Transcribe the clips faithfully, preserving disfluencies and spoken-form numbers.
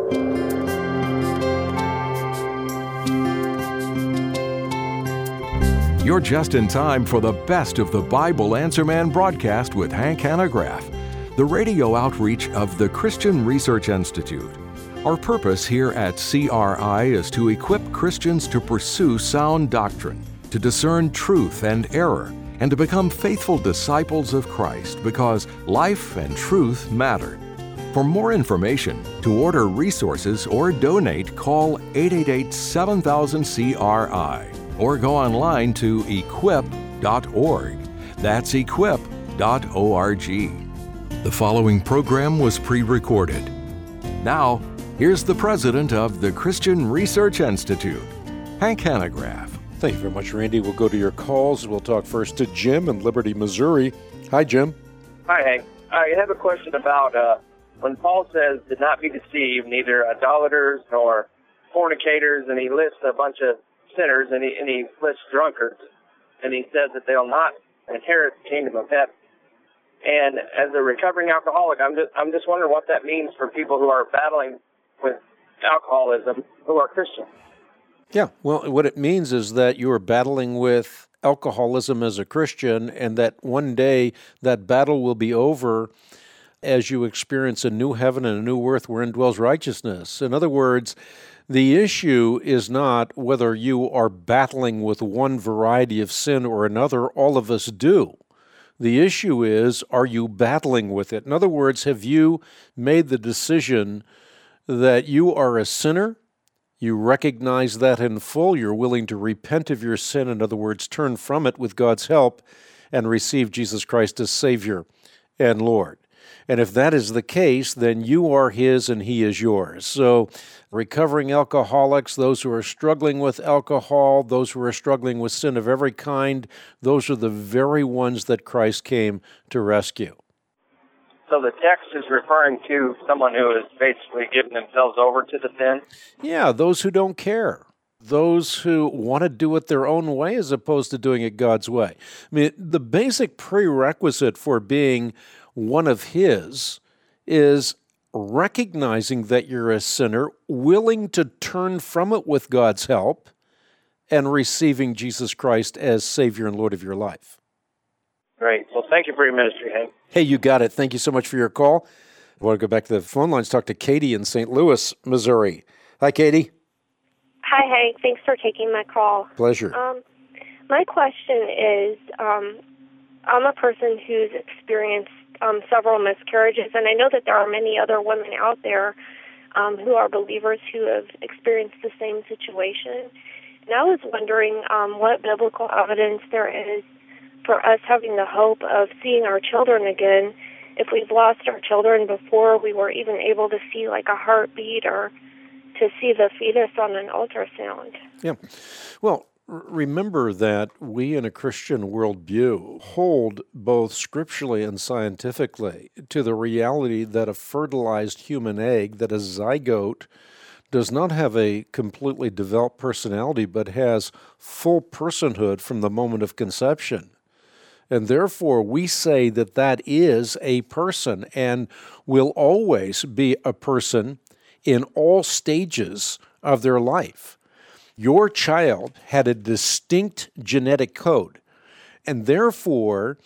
You're just in time for the best of the Bible Answer Man broadcast with Hank Hanegraaff, the radio outreach of the Christian Research Institute. Our purpose here at C R I is to equip Christians to pursue sound doctrine, to discern truth and error, and to become faithful disciples of Christ, because life and truth matter. For more information, to order resources or donate, call eight eight eight, seven thousand, C R I. Or go online to equip dot org. That's equip dot org. The following program was pre-recorded. Now, here's the president of the Christian Research Institute, Hank Hanegraaff. Thank you very much, Randy. We'll go to your calls. We'll talk first to Jim in Liberty, Missouri. Hi, Jim. Hi, Hank. I have a question about uh, when Paul says, "Do not be deceived, neither idolaters nor fornicators," and he lists a bunch of sinners, and he, and he lists drunkards, and he says that they'll not inherit the kingdom of heaven. And as a recovering alcoholic, I'm just, I'm just wondering what that means for people who are battling with alcoholism who are Christians. Yeah, well, what it means is that you are battling with alcoholism as a Christian, and that one day that battle will be over as you experience a new heaven and a new earth wherein dwells righteousness. In other words, the issue is not whether you are battling with one variety of sin or another. All of us do. The issue is, are you battling with it? In other words, have you made the decision that you are a sinner? You recognize that in full. You're willing to repent of your sin. In other words, turn from it with God's help and receive Jesus Christ as Savior and Lord. And if that is the case, then you are His and He is yours. So recovering alcoholics, those who are struggling with alcohol, those who are struggling with sin of every kind, those are the very ones that Christ came to rescue. So the text is referring to someone who has basically given themselves over to the sin? Yeah, those who don't care. Those who want to do it their own way as opposed to doing it God's way. I mean, the basic prerequisite for being one of His is recognizing that you're a sinner, willing to turn from it with God's help, and receiving Jesus Christ as Savior and Lord of your life. Great. Well, thank you for your ministry, Hank. Hey, you got it. Thank you so much for your call. I want to go back to the phone lines, talk to Katie in Saint Louis, Missouri. Hi, Katie. Hi, Hank. Thanks for taking my call. Pleasure. Um, my question is, um, I'm a person who's experienced um, several miscarriages, and I know that there are many other women out there um, who are believers who have experienced the same situation. And I was wondering um, what biblical evidence there is for us having the hope of seeing our children again if we've lost our children before we were even able to see like a heartbeat or to see the fetus on an ultrasound. Yeah. Well, remember that we in a Christian worldview hold both scripturally and scientifically to the reality that a fertilized human egg, that a zygote, does not have a completely developed personality, but has full personhood from the moment of conception. And therefore, we say that that is a person and will always be a person in all stages of their life. Your child had a distinct genetic code, and therefore,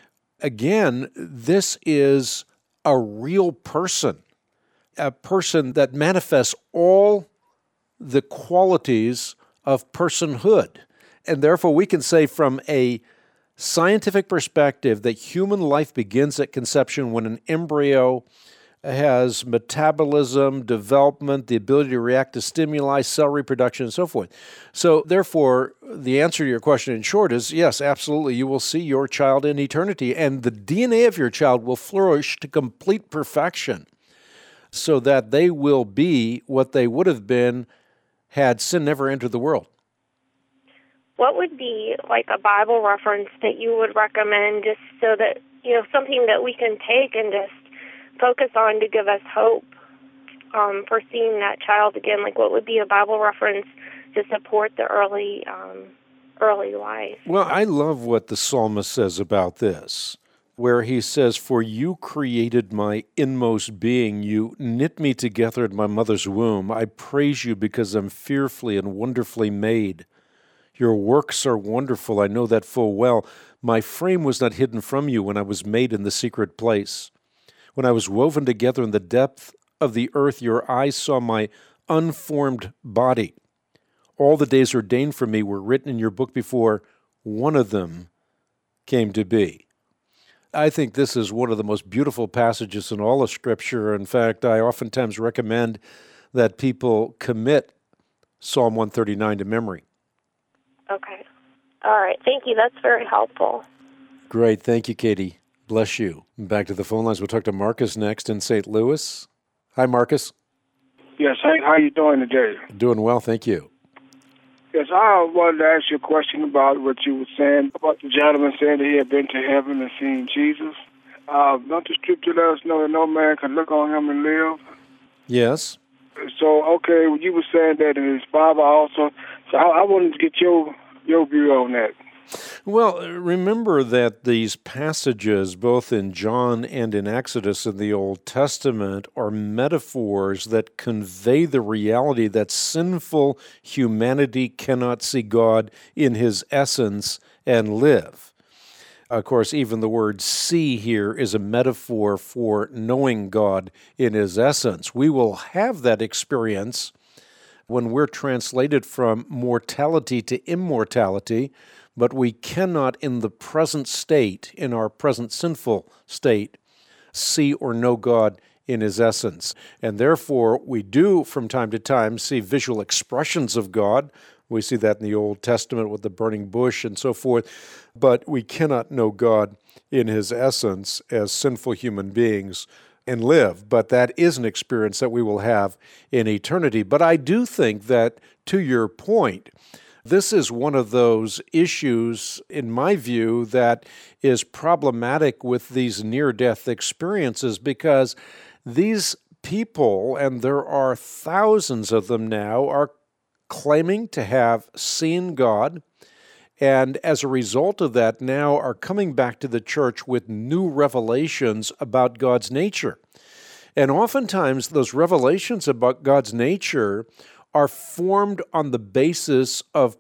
again, this is a real person, a person that manifests all the qualities of personhood. And therefore, we can say from a scientific perspective that human life begins at conception when an embryo has metabolism, development, the ability to react to stimuli, cell reproduction, and so forth. So therefore, the answer to your question in short is, yes, absolutely, you will see your child in eternity, and the D N A of your child will flourish to complete perfection so that they will be what they would have been had sin never entered the world. What would be like a Bible reference that you would recommend just so that, you know, something that we can take and just focus on to give us hope um, for seeing that child again? Like, what would be a Bible reference to support the early um, early life? Well, I love what the psalmist says about this. where he says, "For you created my inmost being. You knit me together in my mother's womb. I praise you because I'm fearfully and wonderfully made. Your works are wonderful. I know that full well. My frame was not hidden from you when I was made in the secret place. When I was woven together in the depth of the earth, your eyes saw my unformed body. All the days ordained for me were written in your book before one of them came to be." I think this is one of the most beautiful passages in all of Scripture. In fact, I oftentimes recommend that people commit Psalm one thirty-nine to memory. Okay. All right. Thank you. That's very helpful. Great. Thank you, Katie. Bless you. Back to the phone lines. We'll talk to Marcus next in Saint Louis. Hi, Marcus. Yes, Hank, how you doing today? Doing well, thank you. Yes, I wanted to ask you a question about what you were saying about the gentleman saying that he had been to heaven and seen Jesus. Uh, don't the scripture let us know that no man can look on him and live? Yes. So, okay, you were saying that in his Bible also. So I, I wanted to get your your view on that. Well, remember that these passages, both in John and in Exodus in the Old Testament, are metaphors that convey the reality that sinful humanity cannot see God in his essence and live. Of course, even the word see here is a metaphor for knowing God in his essence. We will have that experience when we're translated from mortality to immortality, but we cannot in the present state, in our present sinful state, see or know God in his essence. And therefore, we do from time to time see visual expressions of God. We see that in the Old Testament with the burning bush and so forth, but we cannot know God in his essence as sinful human beings and live. But that is an experience that we will have in eternity. But I do think that, to your point, this is one of those issues, in my view, that is problematic with these near-death experiences, because these people, and there are thousands of them now, are claiming to have seen God, and as a result of that now are coming back to the church with new revelations about God's nature. And oftentimes those revelations about God's nature are formed on the basis of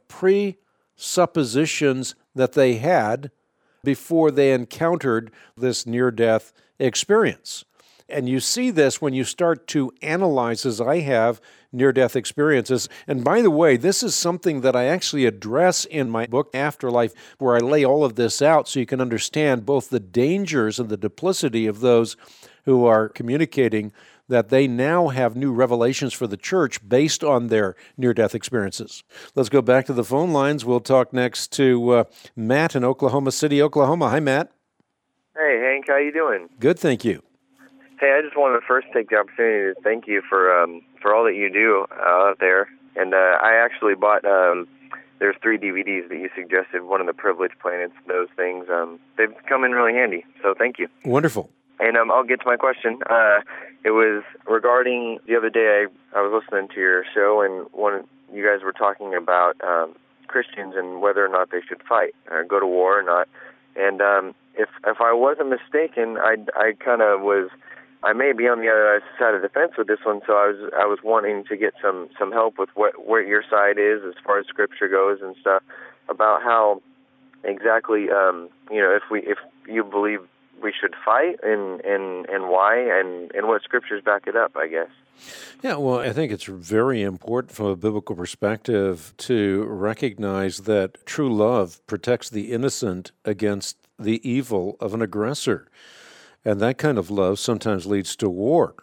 presuppositions that they had before they encountered this near-death experience. And you see this when you start to analyze, as I have, near-death experiences. And by the way, this is something that I actually address in my book, Afterlife, where I lay all of this out so you can understand both the dangers and the duplicity of those who are communicating that they now have new revelations for the church based on their near-death experiences. Let's go back to the phone lines. We'll talk next to uh, Matt in Oklahoma City, Oklahoma. Hi, Matt. Hey, Hank. How you doing? Good, thank you. Hey, I just wanted to first take the opportunity to thank you for um, for all that you do uh, out there. And uh, I actually bought, um, there's three D V Ds that you suggested, one of the Privileged Planets, those things. Um, they've come in really handy, so thank you. Wonderful. And um, I'll get to my question. Uh, it was regarding the other day. I, I was listening to your show, and one you guys were talking about um, Christians and whether or not they should fight or go to war or not. And um, if if I wasn't mistaken, I I kind of was. I may be on the other side of the fence with this one, so I was I was wanting to get some some help with what where your side is as far as Scripture goes and stuff about how exactly um, you know if we if you believe we should fight and, and, and why and, and what scriptures back it up, I guess. Yeah, well, I think it's very important from a biblical perspective to recognize that true love protects the innocent against the evil of an aggressor. And that kind of love sometimes leads to war.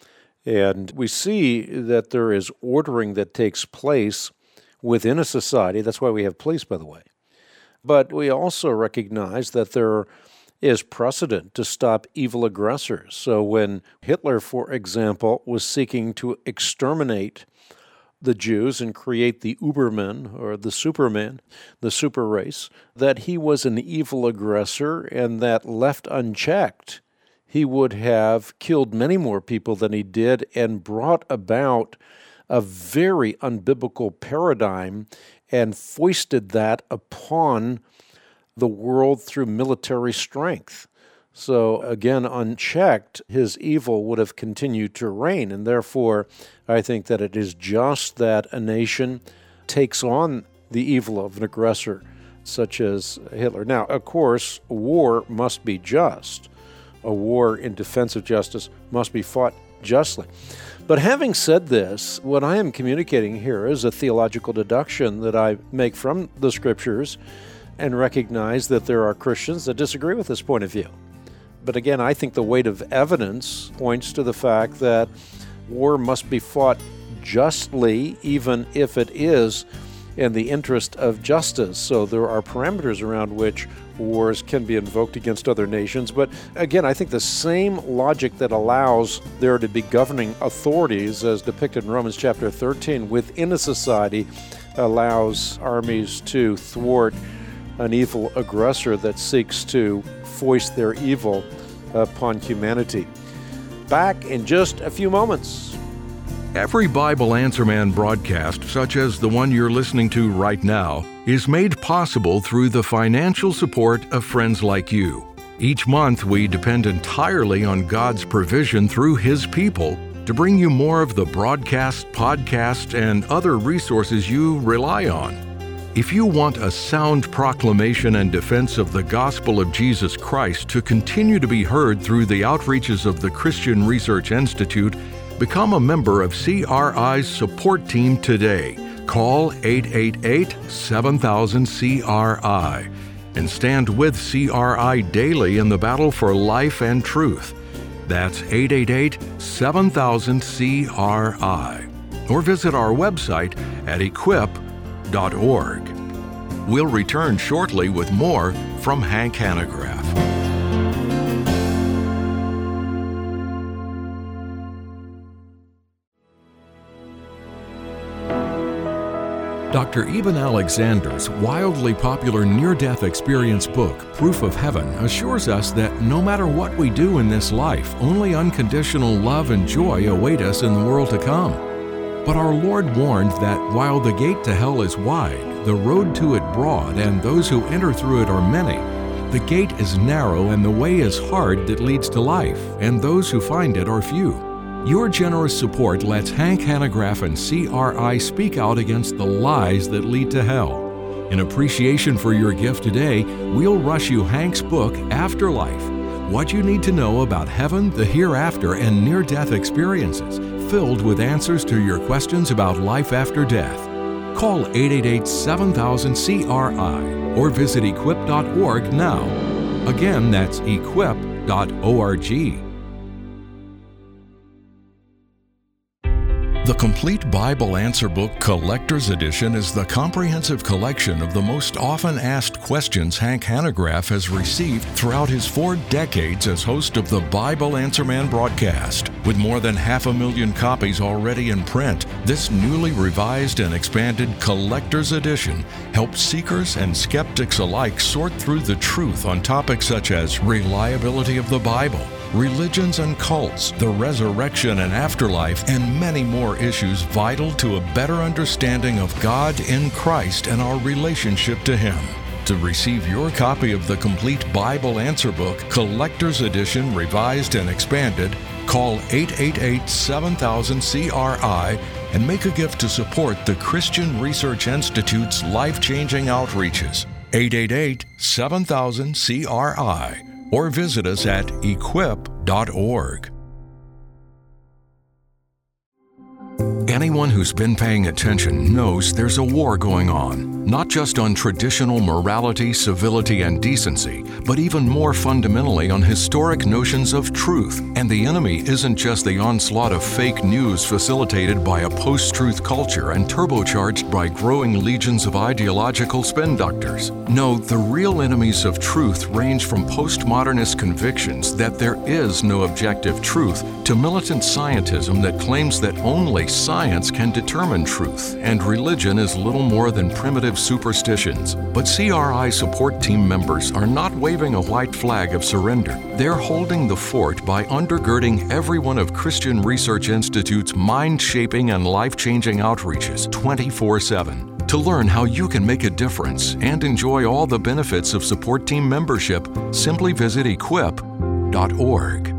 And we see that there is ordering that takes place within a society. That's why we have police, by the way. But we also recognize that there is precedent to stop evil aggressors. So when Hitler, for example, was seeking to exterminate the Jews and create the Ubermen, or the Superman, the super race, that he was an evil aggressor and that left unchecked, he would have killed many more people than he did and brought about a very unbiblical paradigm and foisted that upon the world through military strength. So again, unchecked, his evil would have continued to reign. And therefore, I think that it is just that a nation takes on the evil of an aggressor such as Hitler. Now, of course, war must be just. A war in defense of justice must be fought justly. But having said this, what I am communicating here is a theological deduction that I make from the Scriptures and recognize that there are Christians that disagree with this point of view. But again, I think the weight of evidence points to the fact that war must be fought justly, even if it is in the interest of justice. So there are parameters around which wars can be invoked against other nations. But again, I think the same logic that allows there to be governing authorities, as depicted in Romans chapter thirteen, within a society allows armies to thwart an evil aggressor that seeks to foist their evil upon humanity. Back in just a few moments. Every Bible Answer Man broadcast, such as the one you're listening to right now, is made possible through the financial support of friends like you. Each month, we depend entirely on God's provision through His people to bring you more of the broadcast, podcast, and other resources you rely on. If you want a sound proclamation and defense of the gospel of Jesus Christ to continue to be heard through the outreaches of the Christian Research Institute, become a member of C R I's support team today. Call eight eight eight, seven thousand, C R I and stand with C R I daily in the battle for life and truth. That's eight eight eight, seven thousand, C R I. Or visit our website at equip dot org. We'll return shortly with more from Hank Hanegraaff. Doctor Eben Alexander's wildly popular near-death experience book, Proof of Heaven, assures us that no matter what we do in this life, only unconditional love and joy await us in the world to come. But our Lord warned that while the gate to hell is wide, the road to it broad, and those who enter through it are many, the gate is narrow and the way is hard that leads to life, and those who find it are few. Your generous support lets Hank Hanegraaff and C R I speak out against the lies that lead to hell. In appreciation for your gift today, we'll rush you Hank's book, Afterlife: What You Need to Know About Heaven, the Hereafter, and Near-Death Experiences, filled with answers to your questions about life after death. Call eight eight eight, seven thousand, C R I or visit equip dot org now. Again, that's equip dot org. The Complete Bible Answer Book Collector's Edition is the comprehensive collection of the most often asked questions Hank Hanegraaff has received throughout his four decades as host of the Bible Answer Man broadcast. With more than half a million copies already in print, this newly revised and expanded Collector's Edition helps seekers and skeptics alike sort through the truth on topics such as reliability of the Bible, religions and cults, the resurrection and afterlife, and many more issues vital to a better understanding of God in Christ and our relationship to Him. To receive your copy of the Complete Bible Answer Book, Collector's Edition, Revised and Expanded, call eight eight eight, seven thousand, C R I and make a gift to support the Christian Research Institute's life-changing outreaches. eight eight eight, seven thousand, C R I or visit us at equip dot org. Anyone who's been paying attention knows there's a war going on, not just on traditional morality, civility, and decency, but even more fundamentally on historic notions of truth. And the enemy isn't just the onslaught of fake news facilitated by a post-truth culture and turbocharged by growing legions of ideological spin doctors. No, the real enemies of truth range from postmodernist convictions that there is no objective truth to militant scientism that claims that only science can determine truth, and religion is little more than primitive superstitions. But C R I support team members are not waving a white flag of surrender. They're holding the fort by undergirding every one of Christian Research Institute's mind-shaping and life-changing outreaches twenty-four seven. To learn how you can make a difference and enjoy all the benefits of support team membership, simply visit equip dot org.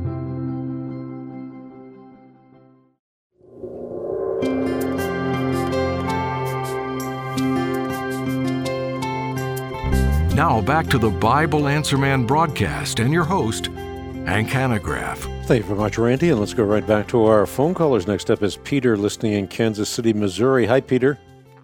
Now back to the Bible Answer Man broadcast and your host, Hank Hanegraaff. Thank you very much, Randy. And let's go right back to our phone callers. Next up is Peter, listening in Kansas City, Missouri. Hi, Peter.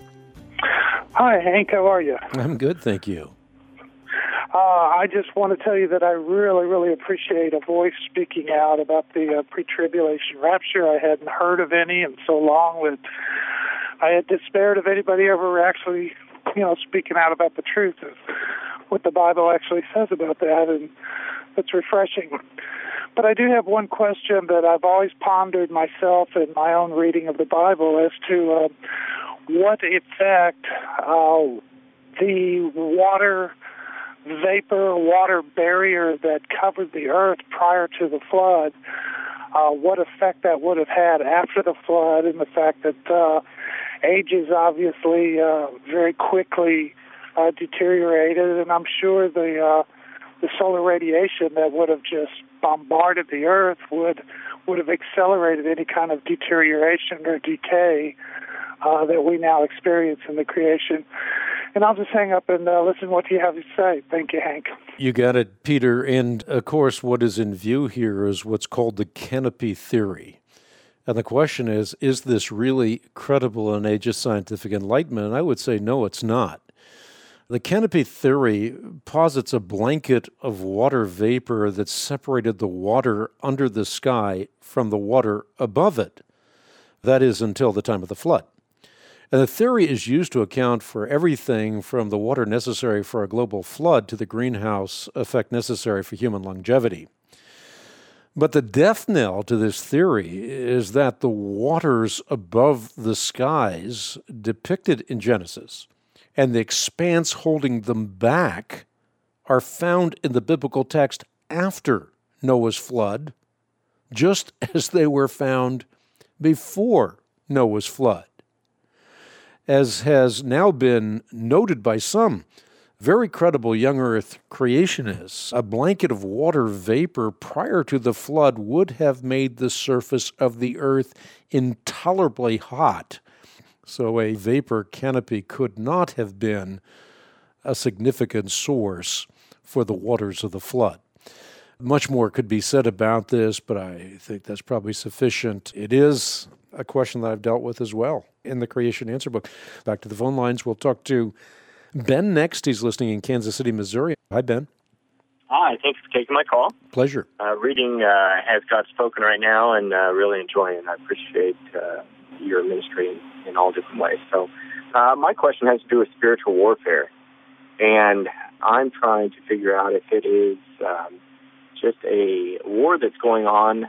Hi, Hank. How are you? I'm good, thank you. Uh, I just want to tell you that I really, really appreciate a voice speaking out about the uh, pre-tribulation rapture. I hadn't heard of any in so long. That I had despaired of anybody ever actually, you know, speaking out about the truth of what the Bible actually says about that, and it's refreshing. But I do have one question that I've always pondered myself in my own reading of the Bible as to uh, what effect uh, the water vapor, water barrier that covered the earth prior to the flood, uh, what effect that would have had after the flood, and the fact that uh, ages obviously uh, very quickly uh, deteriorated, and I'm sure the uh, the solar radiation that would have just bombarded the earth would would have accelerated any kind of deterioration or decay uh, that we now experience in the creation. And I'll just hang up and uh, listen to what you have to say. Thank you, Hank. You got it, Peter. And, of course, what is in view here is what's called the canopy theory. And the question is, is this really credible in age of scientific enlightenment? And I would say, no, it's not. The canopy theory posits a blanket of water vapor that separated the water under the sky from the water above it. That is, until the time of the flood. And the theory is used to account for everything from the water necessary for a global flood to the greenhouse effect necessary for human longevity. But the death knell to this theory is that the waters above the skies depicted in Genesis and the expanse holding them back are found in the biblical text after Noah's flood, just as they were found before Noah's flood. As has now been noted by some very credible young earth creationists, a blanket of water vapor prior to the flood would have made the surface of the earth intolerably hot. So a vapor canopy could not have been a significant source for the waters of the flood. Much more could be said about this, but I think that's probably sufficient. It is a question that I've dealt with as well in the Creation Answer Book. Back to the phone lines. We'll talk to Ben next. He's listening in Kansas City, Missouri. Hi, Ben. Hi, thanks for taking my call. Pleasure. Uh, reading uh, Has God Spoken right now, and uh, really enjoying it. I appreciate uh, your ministry in, in all different ways. So uh, my question has to do with spiritual warfare, and I'm trying to figure out if it is um, just a war that's going on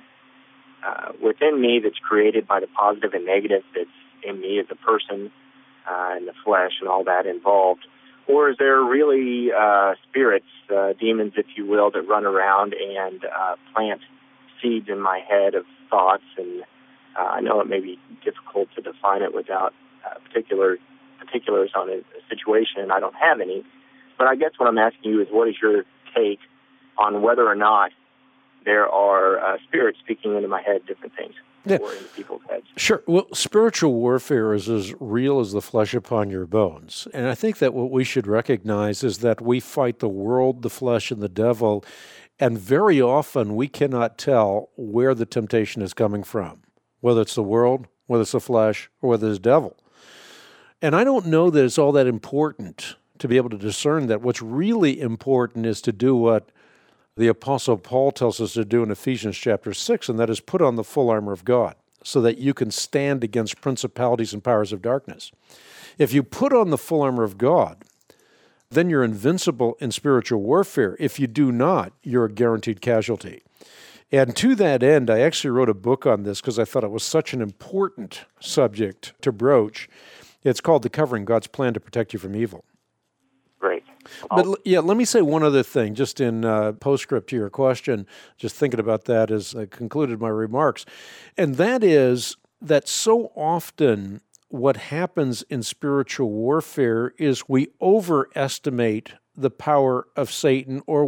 uh, within me that's created by the positive and negative that's in me as a person, uh, and the flesh and all that involved, or is there really uh, spirits, uh, demons, if you will, that run around and uh, plant seeds in my head of thoughts? And uh, I know it may be difficult to define it without uh, particular particulars on a, a situation, and I don't have any. But I guess what I'm asking you is, what is your take on whether or not there are uh, spirits speaking into my head different things? Yeah. Or in people's heads. Sure. Well, spiritual warfare is as real as the flesh upon your bones. And I think that what we should recognize is that we fight the world, the flesh, and the devil, and very often we cannot tell where the temptation is coming from, whether it's the world, whether it's the flesh, or whether it's the devil. And I don't know that it's all that important to be able to discern that. What's really important is to do what the Apostle Paul tells us to do in Ephesians chapter six, and that is put on the full armor of God so that you can stand against principalities and powers of darkness. If you put on the full armor of God, then you're invincible in spiritual warfare. If you do not, you're a guaranteed casualty. And to that end, I actually wrote a book on this because I thought it was such an important subject to broach. It's called The Covering, God's Plan to Protect You from Evil. Great. But yeah, let me say one other thing, just in uh, postscript to your question, just thinking about that as I concluded my remarks, and that is that so often what happens in spiritual warfare is we overestimate the power of Satan, or we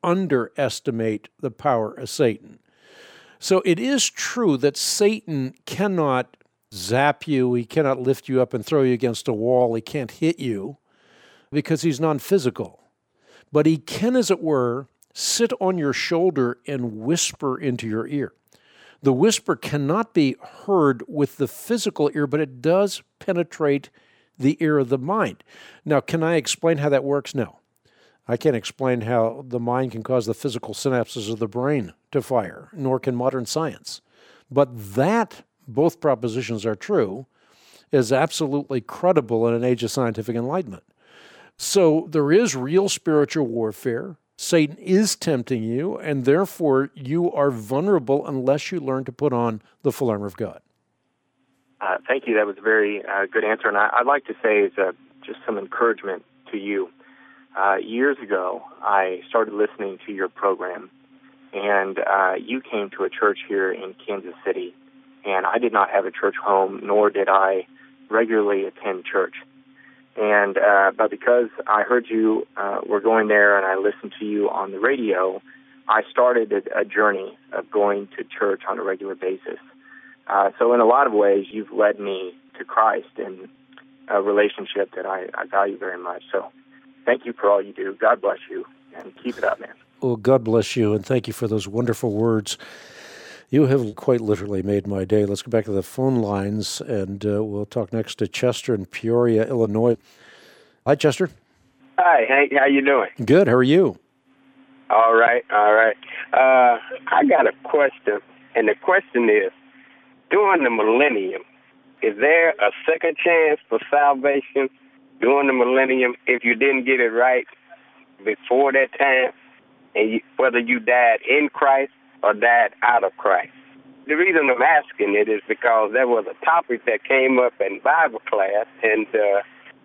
underestimate the power of Satan. So it is true that Satan cannot zap you, he cannot lift you up and throw you against a wall, he can't hit you because he's non-physical. But he can, as it were, sit on your shoulder and whisper into your ear. The whisper cannot be heard with the physical ear, but it does penetrate the ear of the mind. Now, can I explain how that works? No. I can't explain how the mind can cause the physical synapses of the brain to fire, nor can modern science. But that, both propositions are true, is absolutely credible in an age of scientific enlightenment. So there is real spiritual warfare. Satan is tempting you, and therefore you are vulnerable unless you learn to put on the full armor of God. Uh, thank you. That was a very uh, good answer. And I, I'd like to say is uh, just some encouragement to you. Uh, years ago, I started listening to your program, and uh, you came to a church here in Kansas City, and I did not have a church home, nor did I regularly attend church. And uh, but because I heard you uh, were going there and I listened to you on the radio, I started a, a journey of going to church on a regular basis. Uh, so in a lot of ways, you've led me to Christ in a relationship that I, I value very much. So thank you for all you do. God bless you, and keep it up, man. Well, God bless you, and thank you for those wonderful words. You have quite literally made my day. Let's go back to the phone lines, and uh, we'll talk next to Chester in Peoria, Illinois. Hi, Chester. Hi, Hank. How you doing? Good. How are you? All right, all right. Uh, I got a question, and the question is, during the millennium, is there a second chance for salvation during the millennium if you didn't get it right before that time, and you, whether you died in Christ or died out of Christ? The reason I'm asking it is because there was a topic that came up in Bible class, and uh,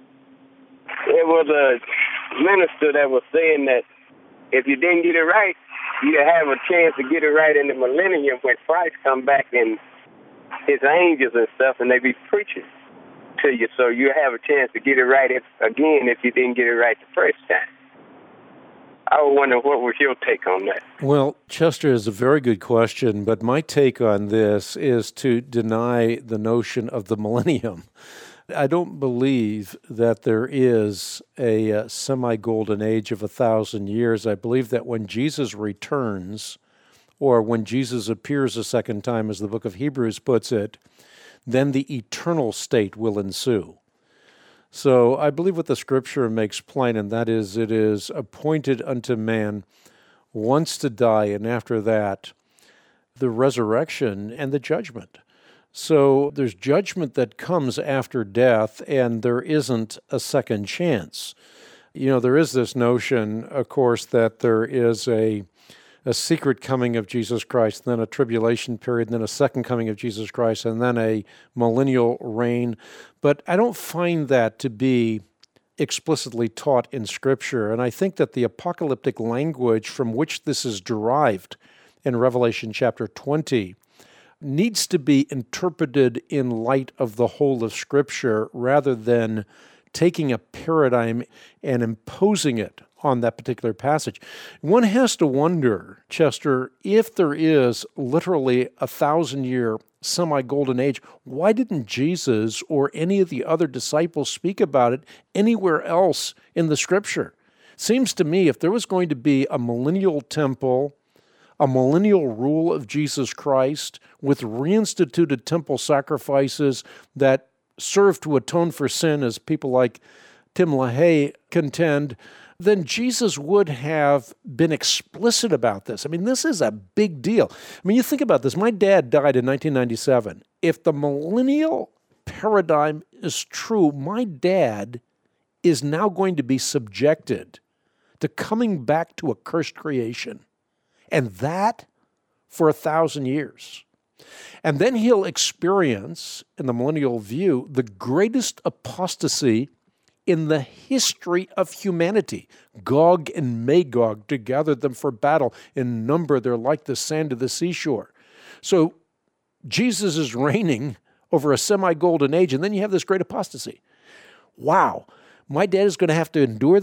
there was a minister that was saying that if you didn't get it right, you have a chance to get it right in the millennium when Christ come back and his angels and stuff, and they be preaching to you, so you have a chance to get it right if, again if you didn't get it right the first time. I was wondering, what was your take on that? Well, Chester, is a very good question, but my take on this is to deny the notion of the millennium. I don't believe that there is a uh, semi-golden age of a thousand years. I believe that when Jesus returns, or when Jesus appears a second time, as the book of Hebrews puts it, then the eternal state will ensue. So I believe what the Scripture makes plain, and that is, it is appointed unto man once to die, and after that, the resurrection and the judgment. So there's judgment that comes after death, and there isn't a second chance. You know, there is this notion, of course, that there is a a secret coming of Jesus Christ, then a tribulation period, then a second coming of Jesus Christ, and then a millennial reign. But I don't find that to be explicitly taught in Scripture. And I think that the apocalyptic language from which this is derived in Revelation chapter twenty needs to be interpreted in light of the whole of Scripture rather than taking a paradigm and imposing it on that particular passage. One has to wonder, Chester, if there is literally a thousand-year semi-golden age, why didn't Jesus or any of the other disciples speak about it anywhere else in the Scripture? Seems to me if there was going to be a millennial temple, a millennial rule of Jesus Christ with reinstituted temple sacrifices that serve to atone for sin, as people like Tim LaHaye contend, then Jesus would have been explicit about this. I mean, this is a big deal. I mean, you think about this. My dad died in nineteen ninety-seven. If the millennial paradigm is true, my dad is now going to be subjected to coming back to a cursed creation, and that for a thousand years. And then he'll experience, in the millennial view, the greatest apostasy in the history of humanity. Gog and Magog, to gather them for battle. In number, they're like the sand of the seashore. So Jesus is reigning over a semi-golden age, and then you have this great apostasy. Wow. My dad is going to have to endure that?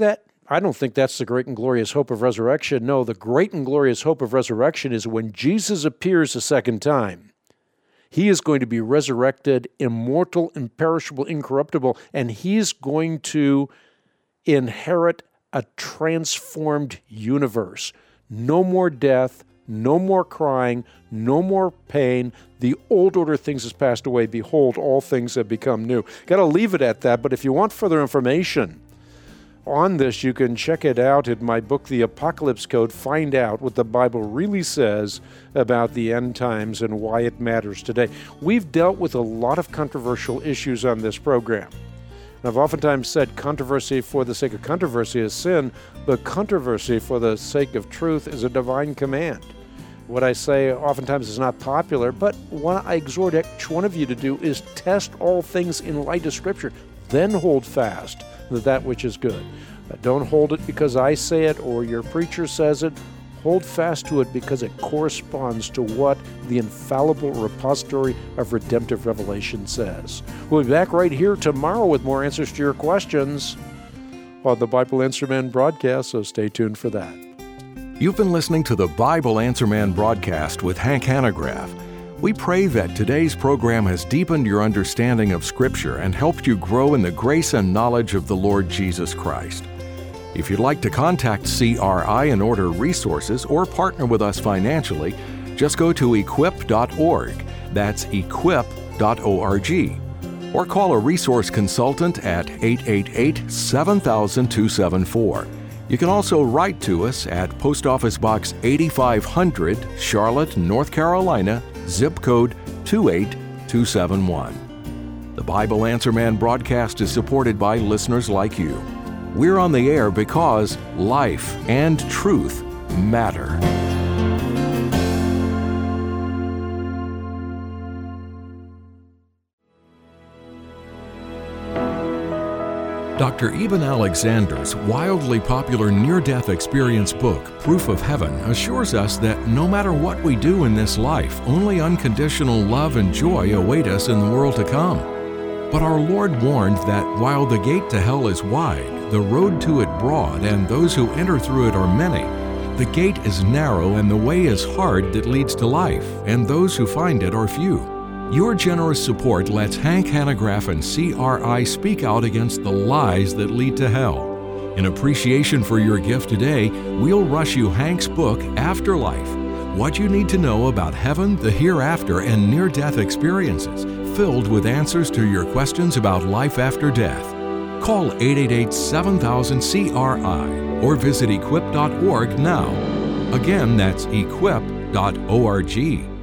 I don't think that's the great and glorious hope of resurrection. No, the great and glorious hope of resurrection is when Jesus appears a second time. He is going to be resurrected, immortal, imperishable, incorruptible, and he's going to inherit a transformed universe. No more death, no more crying, no more pain. The old order of things has passed away. Behold, all things have become new. Got to leave it at that, but if you want further information on this, you can check it out in my book, The Apocalypse Code. Find out what the Bible really says about the end times and why it matters today. We've dealt with a lot of controversial issues on this program. And I've oftentimes said controversy for the sake of controversy is sin, but controversy for the sake of truth is a divine command. What I say oftentimes is not popular, but what I exhort each one of you to do is test all things in light of Scripture, then hold fast to that which is good. Don't hold it because I say it or your preacher says it. Hold fast to it because it corresponds to what the infallible repository of redemptive revelation says. We'll be back right here tomorrow with more answers to your questions on the Bible Answer Man broadcast, so stay tuned for that. You've been listening to the Bible Answer Man broadcast with Hank Hanegraaff. We pray that today's program has deepened your understanding of Scripture and helped you grow in the grace and knowledge of the Lord Jesus Christ. If you'd like to contact C R I and order resources or partner with us financially, just go to equip dot org. That's equip dot org. Or call a resource consultant at eight eight eight, seven thousand, two seven four. You can also write to us at Post Office Box eighty-five hundred, Charlotte, North Carolina, zip code two eight two seven one. The Bible Answer Man broadcast is supported by listeners like you. We're on the air because life and truth matter. Doctor Eben Alexander's wildly popular near-death experience book, Proof of Heaven, assures us that no matter what we do in this life, only unconditional love and joy await us in the world to come. But our Lord warned that while the gate to hell is wide, the road to it broad, and those who enter through it are many, the gate is narrow and the way is hard that leads to life, and those who find it are few. Your generous support lets Hank Hanegraaff and C R I speak out against the lies that lead to hell. In appreciation for your gift today, we'll rush you Hank's book, Afterlife, What You Need to Know About Heaven, the Hereafter, and Near-Death Experiences, filled with answers to your questions about life after death. Call eight eight eight, seven thousand, C R I or visit equip dot org now. Again, that's equip dot org.